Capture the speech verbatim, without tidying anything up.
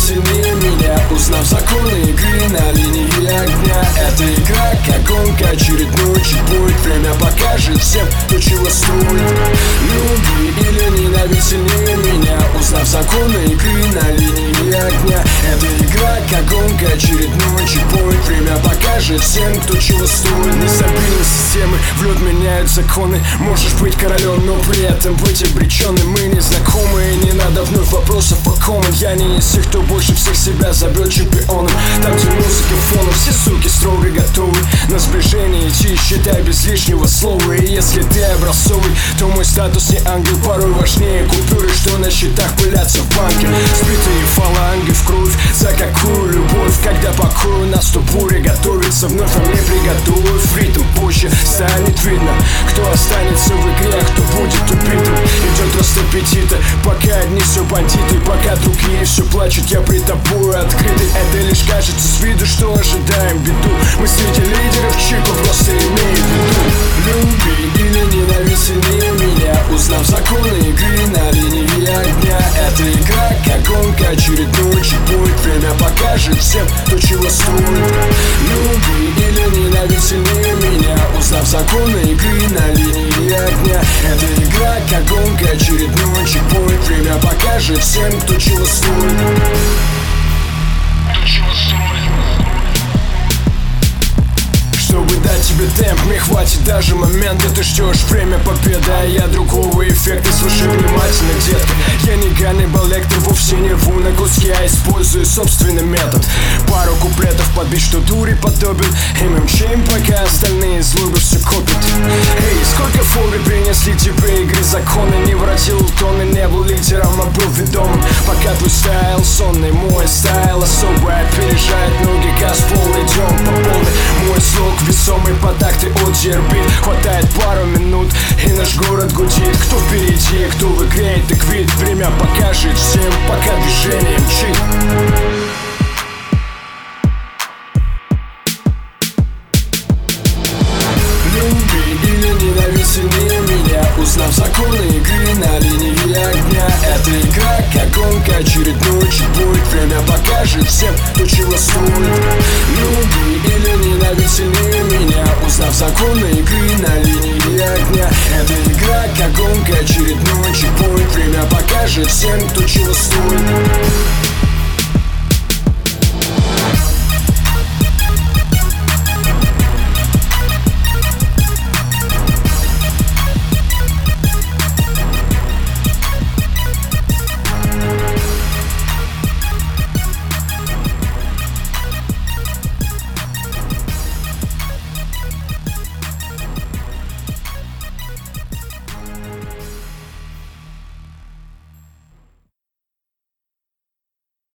сильнее меня, узнав законы игры на линии огня. Эта игра как гонка, очередной чекпоинт. Время покажет всем, кто чего стоит. Люби или ненавидь сильнее меня, узнав законы игры на линии огня. Эта игра как гонка, очередной чекпоинт. Время покажет всем, кто чего стоит. Нестабильность системы, в лед меняют законы. Можешь быть королем, но при этом быть обреченным. Мы не знакомы, и не надо вновь вопросов по кому. Я не из тех, кто больше всех себя забьет чемпионом. Там, где музыка фоном, все суки строго готовы на сближение идти, считай без лишнего слова. И если ты образцовый, то мой статус не ангел. Порой важнее купюры, что на счетах пылятся в банке. Сбитые фаланги в кровь, за какую любовь? Когда покою нас, то буря готовится вновь, а мне приготовив ритм. Позже станет видно, кто останется в игре, а кто будет убитым. Идет рост аппетита, пока одни все бандиты, пока другие все плачут, я при тобой открытый. Это лишь кажется с виду, что ожидаем беду. Мы среди лидеров чипов, просто имеем в виду. Люби или ненавидь сильнее меня, узнав законы игры на линии огня. Эта игра как гонка, очередной чекпоинт. Время покажет всем, кто чего стоит. Люби или ненавидь сильнее меня, узнав законы игры на линии огня. Эта игра как гонка, очередной чекпоинт. Время покажет всем, кто чего стоит. Кто чего стоит. Чтобы дать тебе темп, мне хватит даже момента. Ты ждешь время победы, а я другого эффекта. Слушай внимательно, детка, я не Ганнибал Лектор, вовсе не рву на куски, я использую собственный метод. Пару куплетов подбить, что дури подобен, и мы мчим, пока остальные злобы все копят. Эй, сколько форы принесли тебе игры законы. Не воротил тонны, не был лидером, а был ведомым. Пока твой стайл сонный, мой стайл особый опережает ноги, газ пол, идем по полной. Мой слог весомый по такты от дербит. Хватает пару минут, и наш город гудит. Кто впереди, кто в игре, так вид. Время покажет всем, пока движение мчит. Люби или ненавидь сильнее меня, узнав законы игры на линии огня. Эта игра как гонка, очередной чекпоинт. Время покажет всем, кто чего стоит. Люби или ненавидь сильнее меня, узнав законы игры на линии огня. Эта игра как гонка, очередной чекпоинт. Время покажет всем, кто чего стоит.